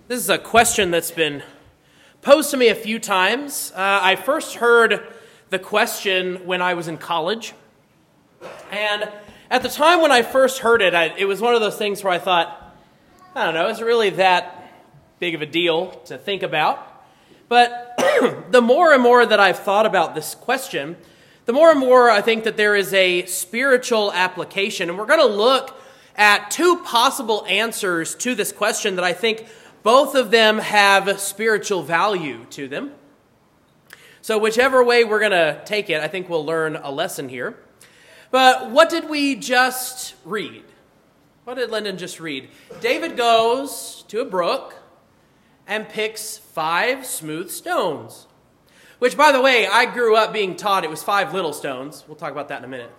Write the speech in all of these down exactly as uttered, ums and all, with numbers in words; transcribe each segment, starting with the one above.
This is a question that's been posed to me a few times. Uh, I first heard the question when I was in college. And at the time when I first heard it, I, it was one of those things where I thought, I don't know, is it really that big of a deal to think about? But the more and more that I've thought about this question, the more and more I think that there is a spiritual application. And we're going to look at two possible answers to this question that I think both of them have spiritual value to them. So whichever way we're going to take it, I think we'll learn a lesson here. But what did we just read? What did Lyndon just read? David goes to a brook and picks five smooth stones. Which, by the way, I grew up being taught it was five little stones. We'll talk about that in a minute.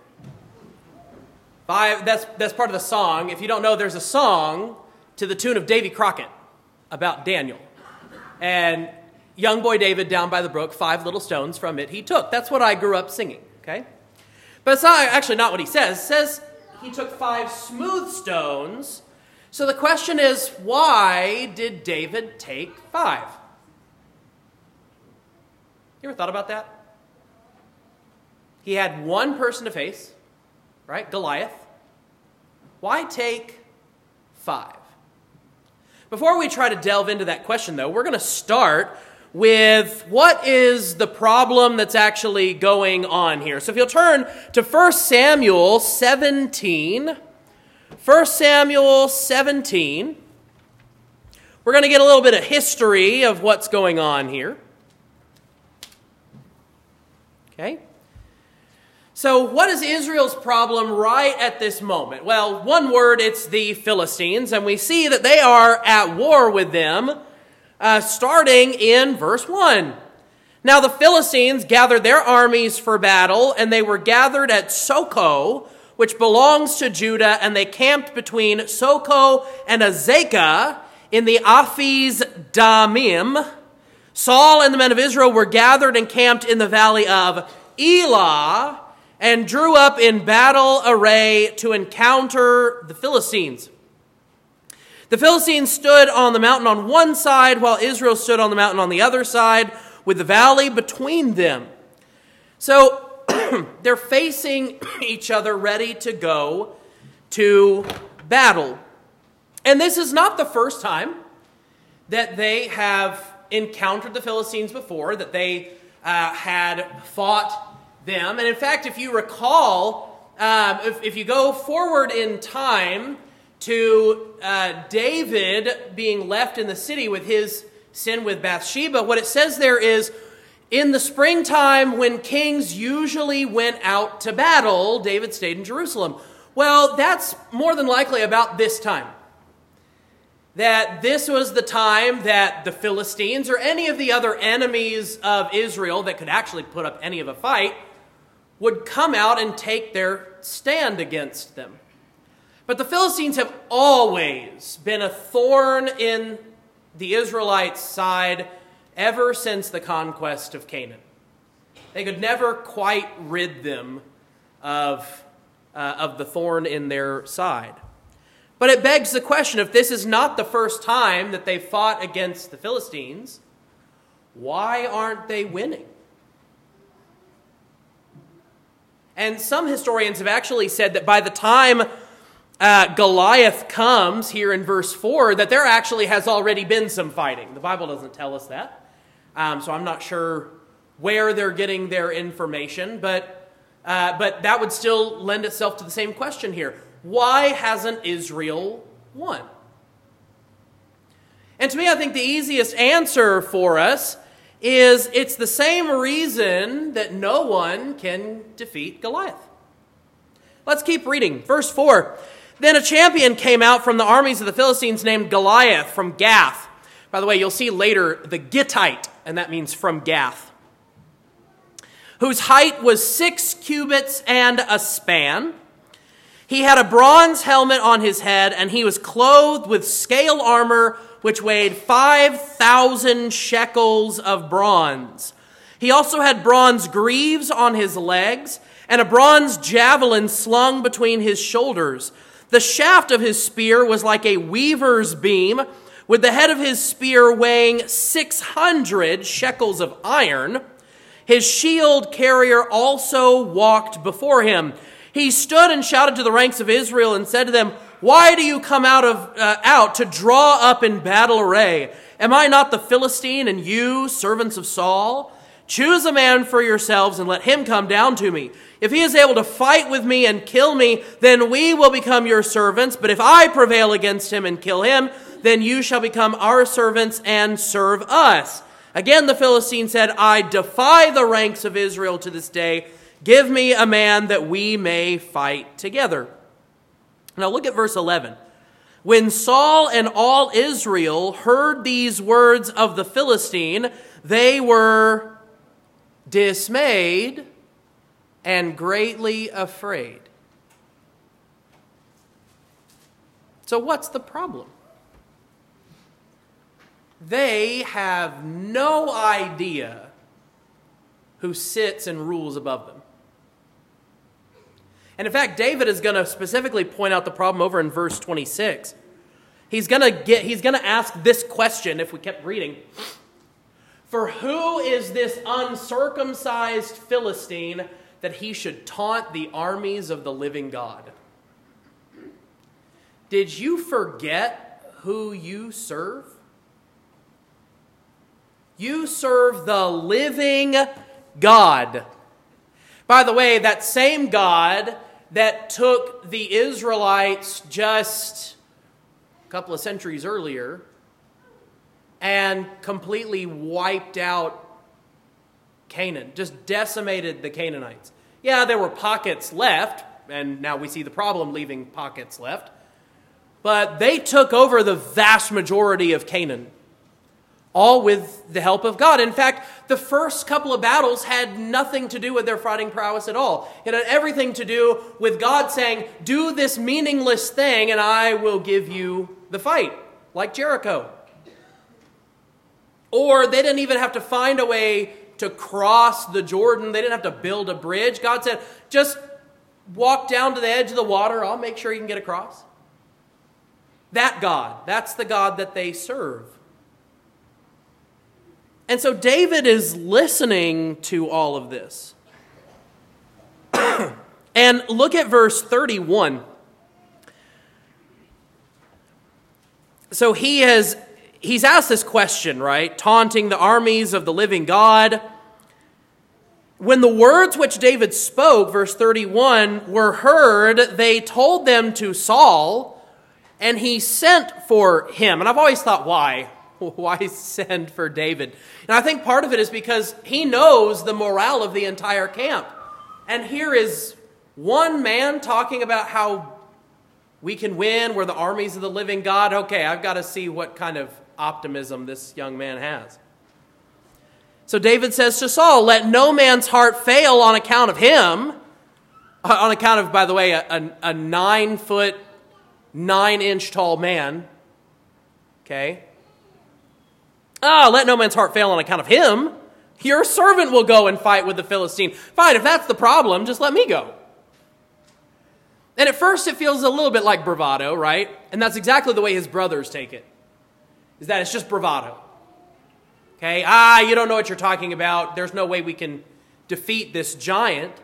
Five, that's, that's part of the song. If you don't know, there's a song to the tune of Davy Crockett about Daniel. And young boy David down by the brook, five little stones from it he took. That's what I grew up singing, okay? But it's not actually not what he says. It says he took five smooth stones. So the question is, why did David take five? You ever thought about that? He had one person to face, right? Goliath. Why take five? Before we try to delve into that question, though, we're going to start with what is the problem that's actually going on here. So if you'll turn to First Samuel seventeen, First Samuel seventeen, we're going to get a little bit of history of what's going on here. Okay? So what is Israel's problem right at this moment? Well, one word, it's the Philistines, and we see that they are at war with them, uh, starting in verse one. Now the Philistines gathered their armies for battle, and they were gathered at Soko, which belongs to Judah, and they camped between Soko and Azekah in the Aphiz Damim. Saul and the men of Israel were gathered and camped in the valley of Elah, and drew up in battle array to encounter the Philistines. The Philistines stood on the mountain on one side, while Israel stood on the mountain on the other side, with the valley between them. So they're facing each other, ready to go to battle. And this is not the first time that they have encountered the Philistines before, that they uh, had fought them. And in fact, if you recall, um, if, if you go forward in time to uh, David being left in the city with his sin with Bathsheba, what it says there is, in the springtime when kings usually went out to battle, David stayed in Jerusalem. Well, that's more than likely about this time. That this was the time that the Philistines or any of the other enemies of Israel that could actually put up any of a fight would come out and take their stand against them. But the Philistines have always been a thorn in the Israelites' side ever since the conquest of Canaan. They could never quite rid them of, uh, of the thorn in their side. But it begs the question, if this is not the first time that they fought against the Philistines, why aren't they winning? And some historians have actually said that by the time uh, Goliath comes here in verse four, that there actually has already been some fighting. The Bible doesn't tell us that. Um, so I'm not sure where they're getting their information, but, uh, but that would still lend itself to the same question here. Why hasn't Israel won? And to me, I think the easiest answer for us is it's the same reason that no one can defeat Goliath. Let's keep reading. Verse four. Then a champion came out from the armies of the Philistines named Goliath from Gath. By the way, you'll see later the Gittite, and that means from Gath, whose height was six cubits and a span. He had a bronze helmet on his head, and he was clothed with scale armor, which weighed five thousand shekels of bronze. He also had bronze greaves on his legs, and a bronze javelin slung between his shoulders. The shaft of his spear was like a weaver's beam, with the head of his spear weighing six hundred shekels of iron. His shield carrier also walked before him. He stood and shouted to the ranks of Israel and said to them, "Why do you come out of uh, out to draw up in battle array? Am I not the Philistine, and you, servants of Saul? Choose a man for yourselves and let him come down to me. If he is able to fight with me and kill me, then we will become your servants. But if I prevail against him and kill him, then you shall become our servants and serve us." Again, the Philistine said, "I defy the ranks of Israel to this day. Give me a man that we may fight together." Now look at verse eleven. When Saul and all Israel heard these words of the Philistine, they were dismayed and greatly afraid. So what's the problem? They have no idea who sits and rules above them. And in fact, David is going to specifically point out the problem over in verse twenty-six. He's going to get he's going to ask this question if we kept reading. For who is this uncircumcised Philistine that he should taunt the armies of the living God? Did you forget who you serve? You serve the living God. By the way, that same God that took the Israelites just a couple of centuries earlier and completely wiped out Canaan, just decimated the Canaanites. Yeah, there were pockets left, and now we see the problem leaving pockets left, but they took over the vast majority of Canaan, all with the help of God. In fact, the first couple of battles had nothing to do with their fighting prowess at all. It had everything to do with God saying, "Do this meaningless thing and I will give you the fight," like Jericho. Or they didn't even have to find a way to cross the Jordan. They didn't have to build a bridge. God said, "Just walk down to the edge of the water. I'll make sure you can get across." That God, that's the God that they serve. And so David is listening to all of this. And look at verse thirty-one. So he has he's asked this question, right? Taunting the armies of the living God. When the words which David spoke, verse thirty-one, were heard, they told them to Saul, and he sent for him. And I've always thought, why? Why send for David? And I think part of it is because he knows the morale of the entire camp. And here is one man talking about how we can win. We're the armies of the living God. Okay, I've got to see what kind of optimism this young man has. So David says to Saul, "Let no man's heart fail on account of him." On account of, by the way, a, a, a nine foot, nine inch tall man. Okay. Ah, let no man's heart fail on account of him. Your servant will go and fight with the Philistine. Fine, if that's the problem, just let me go. And at first it feels a little bit like bravado, right? And that's exactly the way his brothers take it. Is that it's just bravado. Okay, ah, you don't know what you're talking about. There's no way we can defeat this giant.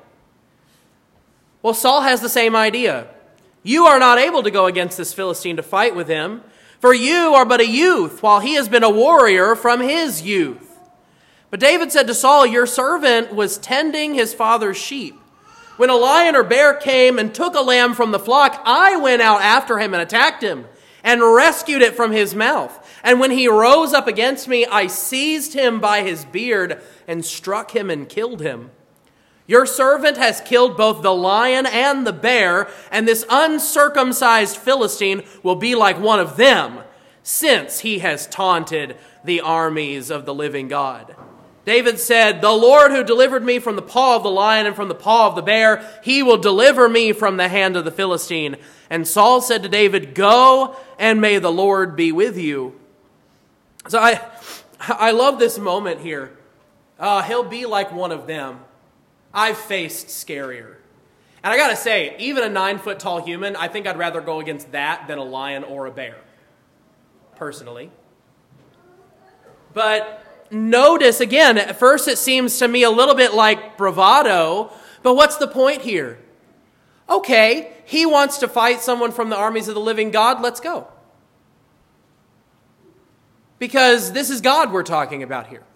Well, Saul has the same idea. You are not able to go against this Philistine to fight with him, for you are but a youth, while he has been a warrior from his youth. But David said to Saul, "Your servant was tending his father's sheep. When a lion or bear came and took a lamb from the flock, I went out after him and attacked him and rescued it from his mouth. And when he rose up against me, I seized him by his beard and struck him and killed him. Your servant has killed both the lion and the bear, and this uncircumcised Philistine will be like one of them, since he has taunted the armies of the living God." David said, "The Lord who delivered me from the paw of the lion and from the paw of the bear, he will deliver me from the hand of the Philistine." And Saul said to David, "Go, and may the Lord be with you." So I, I love this moment here. Uh, he'll be like one of them. I've faced scarier. And I got to say, even a nine foot tall human, I think I'd rather go against that than a lion or a bear. personally. But notice, again, at first it seems to me a little bit like bravado, but what's the point here? Okay, he wants to fight someone from the armies of the living God, let's go. Because this is God we're talking about here.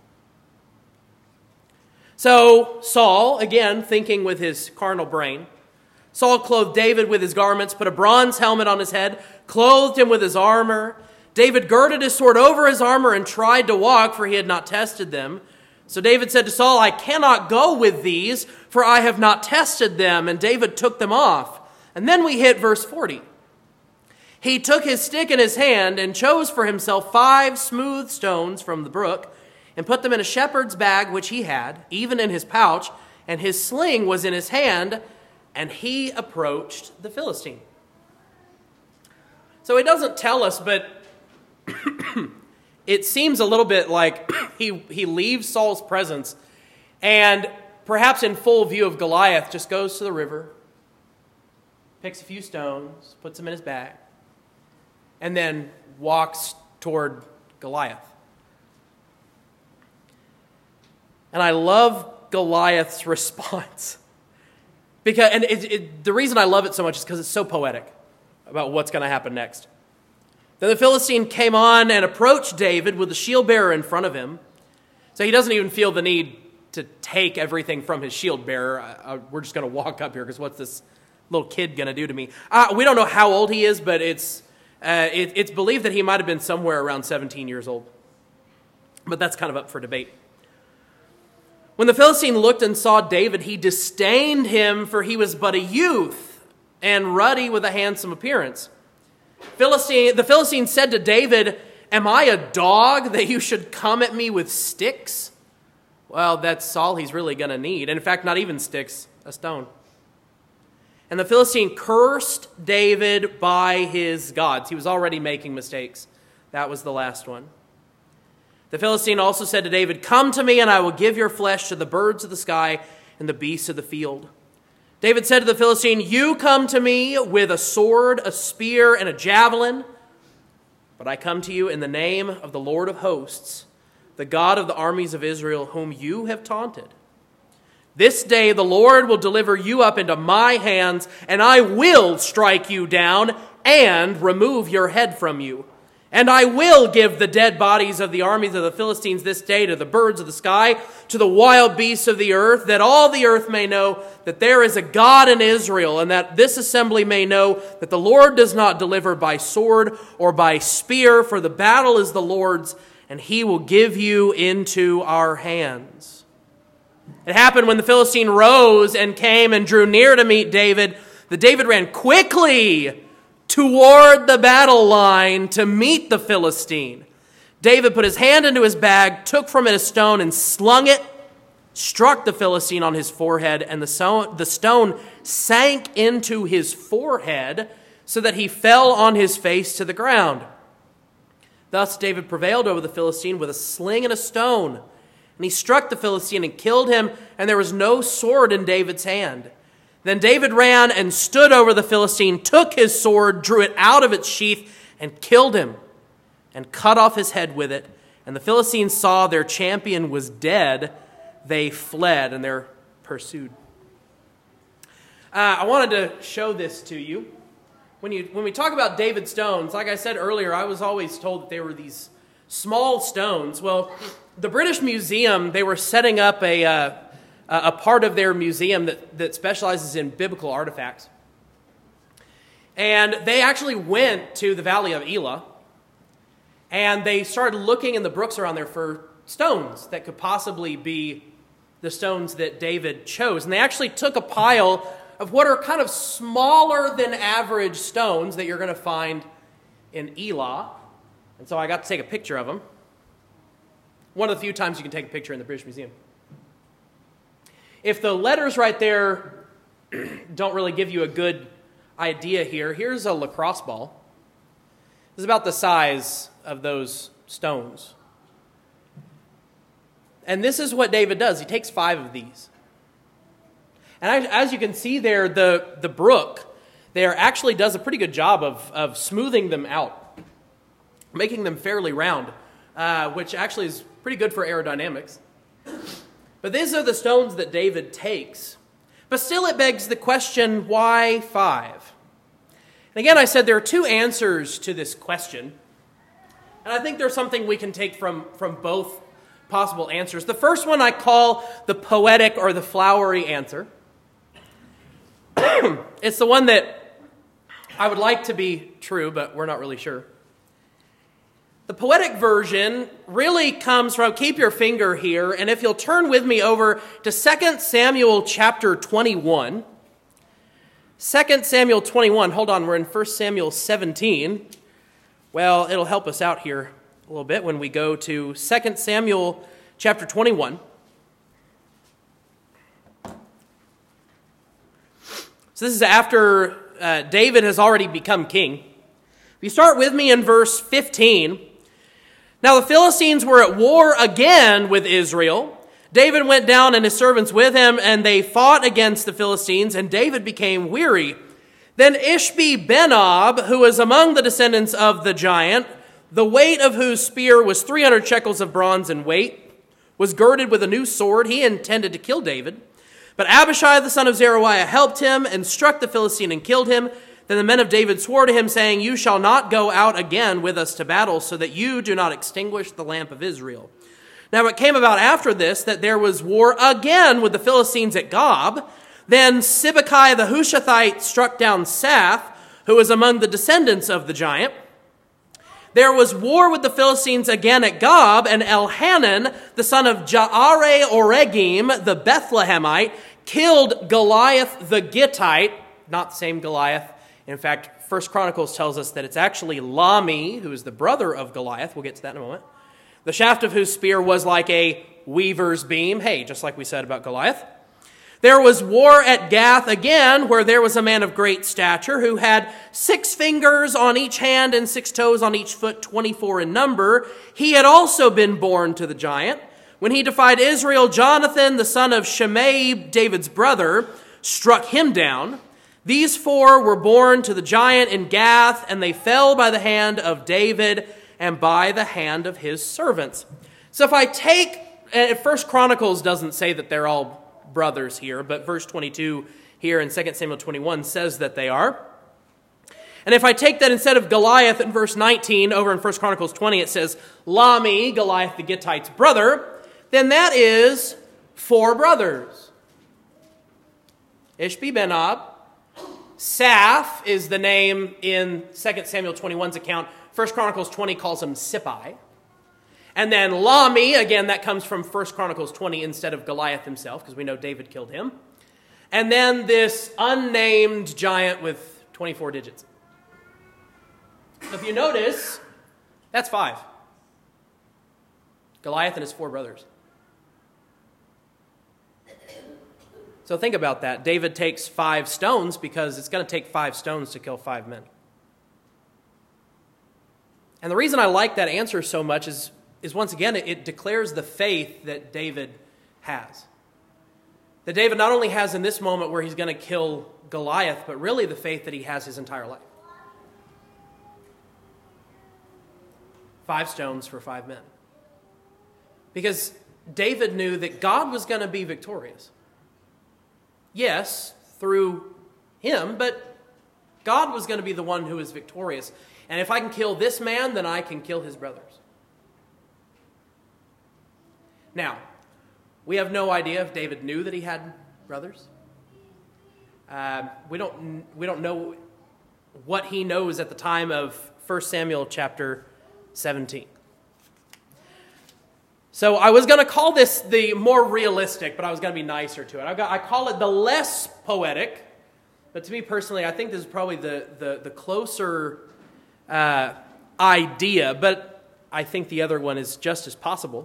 So Saul, again, thinking with his carnal brain, Saul clothed David with his garments, put a bronze helmet on his head, clothed him with his armor. David girded his sword over his armor and tried to walk, for he had not tested them. So David said to Saul, I cannot go with these, for I have not tested them. And David took them off. And then we hit verse forty. He took his stick in his hand and chose for himself five smooth stones from the brook and put them in a shepherd's bag which he had, even in his pouch, and his sling was in his hand, and he approached the Philistine. So it doesn't tell us, but it seems a little bit like he, he leaves Saul's presence and perhaps in full view of Goliath just goes to the river, picks a few stones, puts them in his bag, and then walks toward Goliath. And I love Goliath's response. Because, and it, it, the reason I love it so much is because it's so poetic about what's going to happen next. Then the Philistine came on and approached David with the shield bearer in front of him. So he doesn't even feel the need to take everything from his shield bearer. Uh, we're just going to walk up here because what's this little kid going to do to me? Uh, we don't know how old he is, but it's, uh, it, it's believed that he might have been somewhere around seventeen years old. But that's kind of up for debate. When the Philistine looked and saw David, he disdained him, for he was but a youth and ruddy with a handsome appearance. Philistine, the Philistine said to David, am I a dog that you should come at me with sticks? Well, that's all he's really going to need. And in fact, not even sticks, a stone. And the Philistine cursed David by his gods. He was already making mistakes. That was the last one. The Philistine also said to David, come to me and I will give your flesh to the birds of the sky and the beasts of the field. David said to the Philistine, you come to me with a sword, a spear, and a javelin, but I come to you in the name of the Lord of hosts, the God of the armies of Israel, whom you have taunted. This day the Lord will deliver you up into my hands, and I will strike you down and remove your head from you. And I will give the dead bodies of the armies of the Philistines this day to the birds of the sky, to the wild beasts of the earth, that all the earth may know that there is a God in Israel, and that this assembly may know that the Lord does not deliver by sword or by spear, for the battle is the Lord's, and he will give you into our hands. It happened when the Philistine rose and came and drew near to meet David, that David ran quickly toward the battle line to meet the Philistine. David put his hand into his bag, took from it a stone and slung it, struck the Philistine on his forehead, and the, so- the stone sank into his forehead so that he fell on his face to the ground. Thus David prevailed over the Philistine with a sling and a stone. And he struck the Philistine and killed him, and there was no sword in David's hand. Then David ran and stood over the Philistine, took his sword, drew it out of its sheath, and killed him, and cut off his head with it. And the Philistines saw their champion was dead. They fled, and they're pursued. Uh, I wanted to show this to you. When you when we talk about David stones, like I said earlier, I was always told that they were these small stones. Well, the British Museum, they were setting up a... Uh, a part of their museum that, that specializes in biblical artifacts. And they actually went to the Valley of Elah, and they started looking in the brooks around there for stones that could possibly be the stones that David chose. And they actually took a pile of what are kind of smaller than average stones that you're going to find in Elah. And so I got to take a picture of them. One of the few times you can take a picture in the British Museum. If the letters right there don't really give you a good idea here, here's a lacrosse ball. It's about the size of those stones. And this is what David does. He takes five of these. And as you can see there, the, the brook there actually does a pretty good job of, of smoothing them out. making them fairly round, uh, which actually is pretty good for aerodynamics. But these are the stones that David takes. But still it begs the question, why five? And again, I said there are two answers to this question. And I think there's something we can take from, from both possible answers. The first one I call the poetic or the flowery answer. It's the one that I would like to be true, but we're not really sure. The poetic version really comes from, keep your finger here, and if you'll turn with me over to Second Samuel chapter twenty-one. Second Samuel twenty-one, hold on, we're in First Samuel seventeen. Well, it'll help us out here a little bit when we go to Second Samuel chapter twenty-one. So this is after uh, David has already become king. If you start with me in verse fifteen. Now the Philistines were at war again with Israel. David went down and his servants with him, and they fought against the Philistines, and David became weary. Then Ishbi-Benob, who was among the descendants of the giant, the weight of whose spear was three hundred shekels of bronze in weight, was girded with a new sword. He intended to kill David. But Abishai, the son of Zeruiah, helped him and struck the Philistine and killed him. Then the men of David swore to him, saying, "You shall not go out again with us to battle, so that you do not extinguish the lamp of Israel." Now it came about after this that there was war again with the Philistines at Gob. Then Sibbecai the Hushathite struck down Saph, who was among the descendants of the giant. There was war with the Philistines again at Gob, and Elhanan, the son of Jaare-Oregim, the Bethlehemite, killed Goliath the Gittite, not the same Goliath. In fact, First Chronicles tells us that it's actually Lami, who is the brother of Goliath. We'll get to that in a moment. The shaft of whose spear was like a weaver's beam. Hey, just like we said about Goliath. There was war at Gath again, where there was a man of great stature who had six fingers on each hand and six toes on each foot, twenty-four in number. He had also been born to the giant. When he defied Israel, Jonathan, the son of Shimei, David's brother, struck him down. These four were born to the giant in Gath, and they fell by the hand of David and by the hand of his servants. So if I take, and First Chronicles doesn't say that they're all brothers here, but verse twenty-two here in Second Samuel twenty-one says that they are. And if I take that instead of Goliath in verse nineteen, over in First Chronicles twenty, it says Lami, Goliath the Gittite's brother, then that is four brothers. Ishbi-Benob. Saph is the name in Second Samuel twenty-one's account. First Chronicles twenty calls him Sippai. And then Lami, again, that comes from First Chronicles twenty instead of Goliath himself, because we know David killed him. And then this unnamed giant with twenty-four digits. So if you notice, that's five. Goliath and his four brothers. So think about that. David takes five stones because it's going to take five stones to kill five men. And the reason I like that answer so much is, is once again, it, it declares the faith that David has. That David not only has in this moment where he's going to kill Goliath, but really the faith that he has his entire life. Five stones for five men. Because David knew that God was going to be victorious. Yes, through him, but God was going to be the one who is victorious. And if I can kill this man, then I can kill his brothers. Now, we have no idea if David knew that he had brothers. Uh, we don't we don't know what he knows at the time of First Samuel chapter seventeen. So I was going to call this the more realistic, but I was going to be nicer to it. I, got, I call it the less poetic, but to me personally, I think this is probably the, the, the closer uh, idea, but I think the other one is just as possible.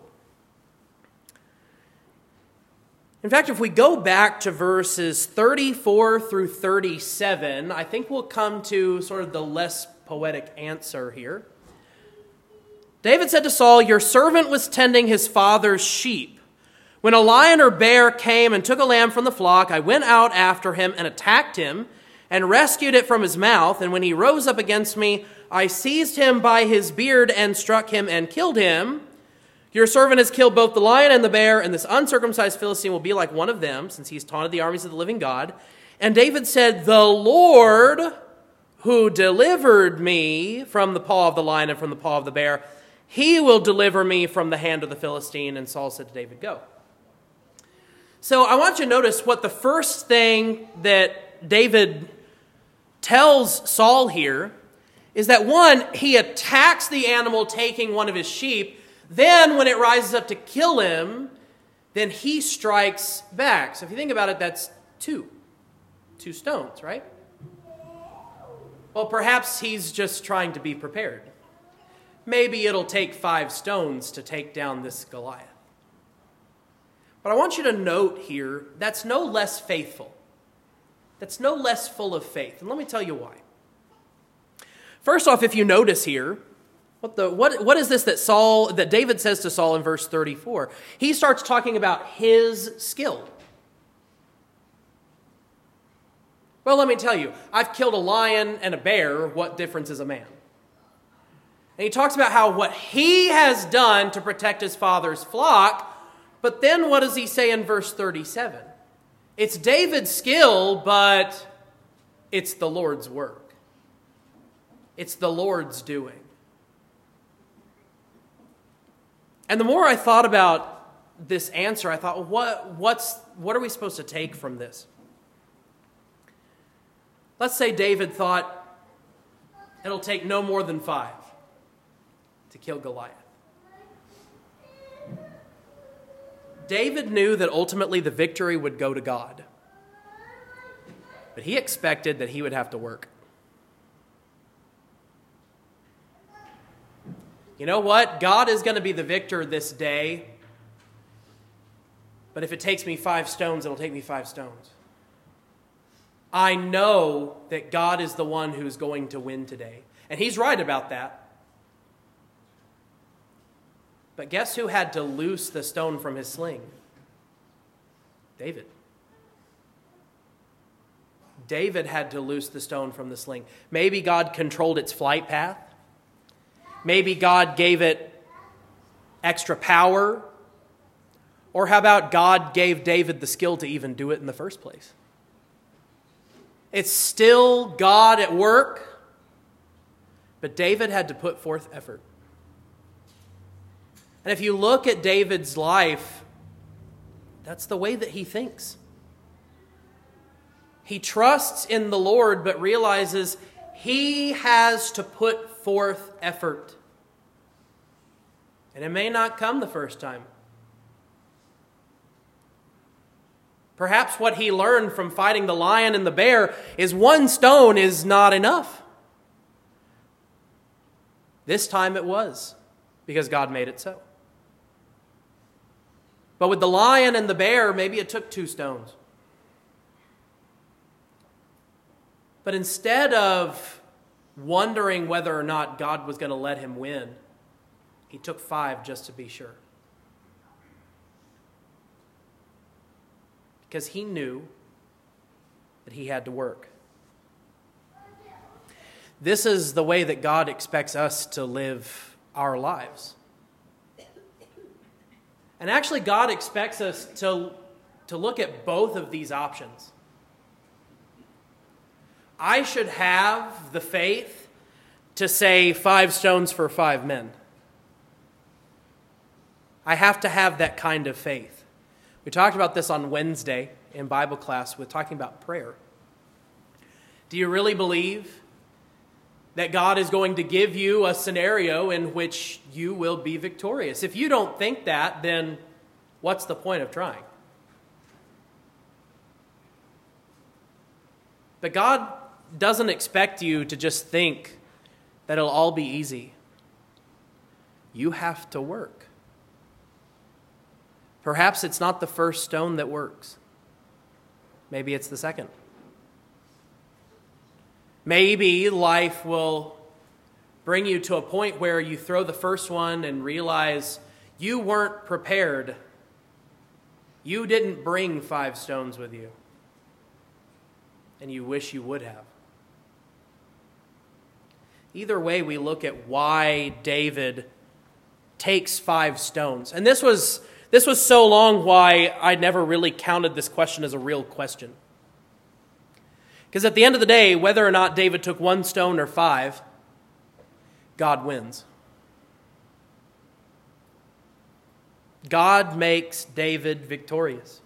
In fact, if we go back to verses thirty-four through thirty-seven, I think we'll come to sort of the less poetic answer here. David said to Saul, "Your servant was tending his father's sheep. When a lion or bear came and took a lamb from the flock, I went out after him and attacked him and rescued it from his mouth. And when he rose up against me, I seized him by his beard and struck him and killed him. Your servant has killed both the lion and the bear, and this uncircumcised Philistine will be like one of them, since he's taunted the armies of the living God. And David said, the Lord who delivered me from the paw of the lion and from the paw of the bear, he will deliver me from the hand of the Philistine. And Saul said to David, go. So I want you to notice what the first thing that David tells Saul here is that, one, he attacks the animal taking one of his sheep. Then when it rises up to kill him, then he strikes back. So if you think about it, that's two. Two stones, right? Well, perhaps he's just trying to be prepared. Maybe it'll take five stones to take down this Goliath. But I want you to note here, that's no less faithful. That's no less full of faith. And let me tell you why. First off, if you notice here, what the what what is this that Saul that David says to Saul in verse thirty-four? He starts talking about his skill. Well, let me tell you, I've killed a lion and a bear. What difference is a man? And he talks about how what he has done to protect his father's flock. But then what does he say in verse thirty-seven? It's David's skill, but it's the Lord's work. It's the Lord's doing. And the more I thought about this answer, I thought, well, what, what's, what are we supposed to take from this? Let's say David thought it'll take no more than five to kill Goliath. David knew that ultimately the victory would go to God. But he expected that he would have to work. You know what? God is going to be the victor this day. But if it takes me five stones, it'll take me five stones. I know that God is the one who's going to win today. And he's right about that. But guess who had to loose the stone from his sling? David. David had to loose the stone from the sling. Maybe God controlled its flight path. Maybe God gave it extra power. Or how about God gave David the skill to even do it in the first place? It's still God at work, but David had to put forth effort. And if you look at David's life, that's the way that he thinks. He trusts in the Lord, but realizes he has to put forth effort. And it may not come the first time. Perhaps what he learned from fighting the lion and the bear is one stone is not enough. This time it was, because God made it so. But with the lion and the bear, maybe it took two stones. But instead of wondering whether or not God was going to let him win, he took five just to be sure. Because he knew that he had to work. This is the way that God expects us to live our lives. And actually, God expects us to, to look at both of these options. I should have the faith to say five stones for five men. I have to have that kind of faith. We talked about this on Wednesday in Bible class with talking about prayer. Do you really believe that God is going to give you a scenario in which you will be victorious? If you don't think that, then what's the point of trying? But God doesn't expect you to just think that it'll all be easy. You have to work. Perhaps it's not the first stone that works. Maybe it's the second. Maybe life will bring you to a point where you throw the first one and realize you weren't prepared. You didn't bring five stones with you. And you wish you would have. Either way, we look at why David takes five stones. And this was, this was so long why I never really counted this question as a real question. Because at the end of the day, whether or not David took one stone or five, God wins. God makes David victorious.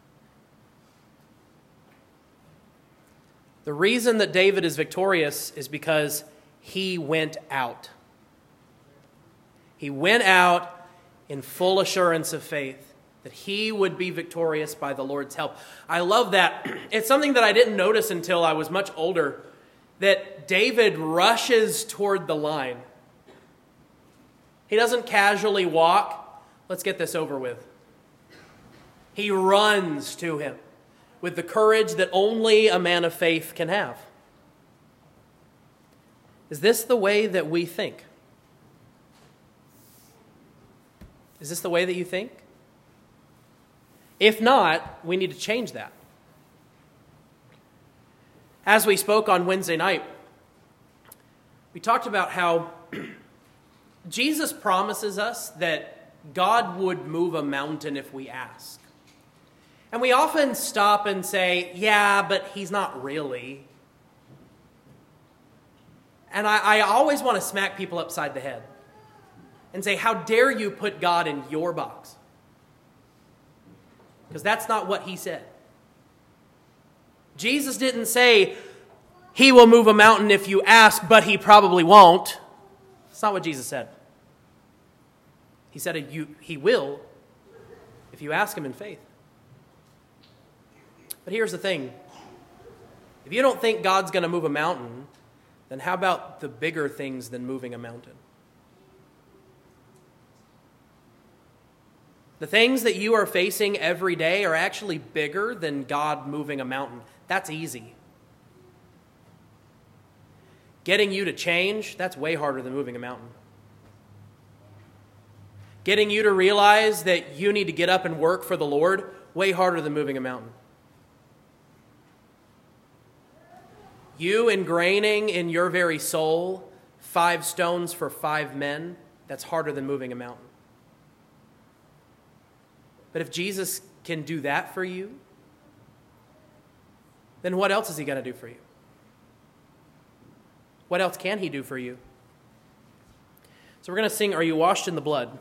The reason that David is victorious is because he went out. He went out in full assurance of faith that he would be victorious by the Lord's help. I love that. It's something that I didn't notice until I was much older, that David rushes toward the line. He doesn't casually walk. Let's get this over with. He runs to him with the courage that only a man of faith can have. Is this the way that we think? Is this the way that you think? If not, we need to change that. As we spoke on Wednesday night, we talked about how Jesus promises us that God would move a mountain if we ask. And we often stop and say, yeah, but he's not really. And I, I always want to smack people upside the head and say, how dare you put God in your box? Because that's not what he said. Jesus didn't say, he will move a mountain if you ask, but he probably won't. That's not what Jesus said. He said you, he will if you ask him in faith. But here's the thing. If you don't think God's going to move a mountain, then how about the bigger things than moving a mountain? The things that you are facing every day are actually bigger than God moving a mountain. That's easy. Getting you to change, that's way harder than moving a mountain. Getting you to realize that you need to get up and work for the Lord, way harder than moving a mountain. You ingraining in your very soul five stones for five men, that's harder than moving a mountain. But if Jesus can do that for you, then what else is he going to do for you? What else can he do for you? So we're going to sing, Are You Washed in the Blood?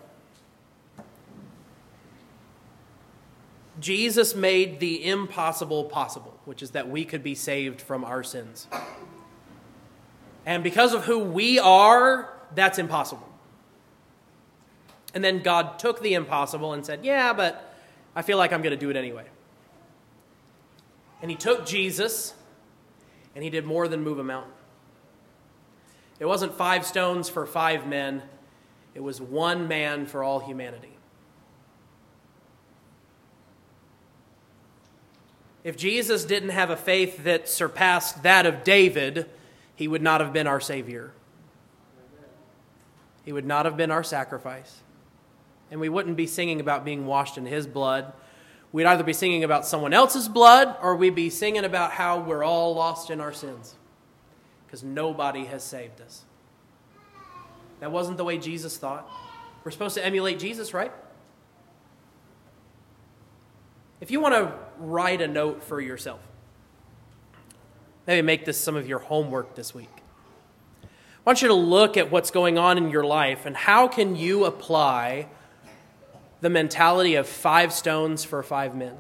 Jesus made the impossible possible, which is that we could be saved from our sins. And because of who we are, that's impossible. And then God took the impossible and said, yeah, but I feel like I'm going to do it anyway. And he took Jesus, and he did more than move a mountain. It wasn't five stones for five men. It was one man for all humanity. If Jesus didn't have a faith that surpassed that of David, he would not have been our Savior. He would not have been our sacrifice. And we wouldn't be singing about being washed in his blood. We'd either be singing about someone else's blood, or we'd be singing about how we're all lost in our sins. Because nobody has saved us. That wasn't the way Jesus thought. We're supposed to emulate Jesus, right? If you want to write a note for yourself, maybe make this some of your homework this week. I want you to look at what's going on in your life and how can you apply the mentality of five stones for five men?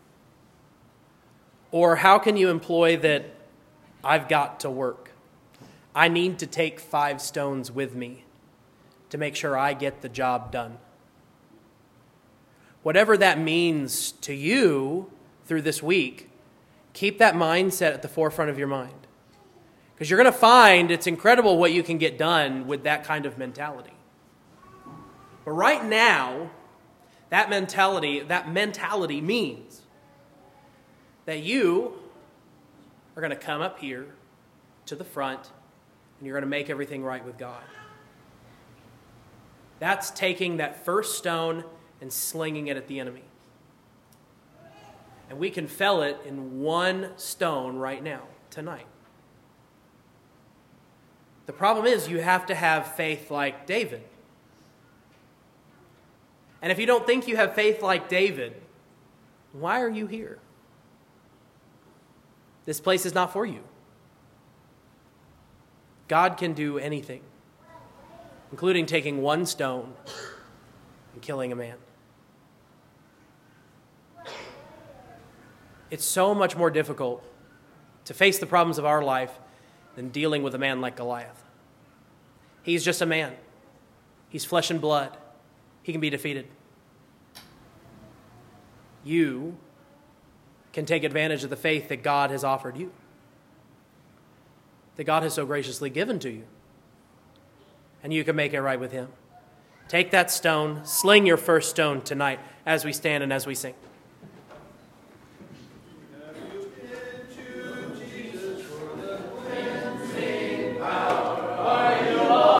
Or how can you employ that I've got to work? I need to take five stones with me to make sure I get the job done. Whatever that means to you through this week, keep that mindset at the forefront of your mind. Because you're going to find it's incredible what you can get done with that kind of mentality. But right now, that mentality, that mentality means that you are going to come up here to the front and you're going to make everything right with God. That's taking that first stone and slinging it at the enemy. And we can fell it in one stone right now, tonight. The problem is you have to have faith like David. And if you don't think you have faith like David, why are you here? This place is not for you. God can do anything, including taking one stone and killing a man. It's so much more difficult to face the problems of our life than dealing with a man like Goliath. He's just a man. He's flesh and blood. He can be defeated. You can take advantage of the faith that God has offered you, that God has so graciously given to you, and you can make it right with him. Take that stone, sling your first stone tonight as we stand and as we sing.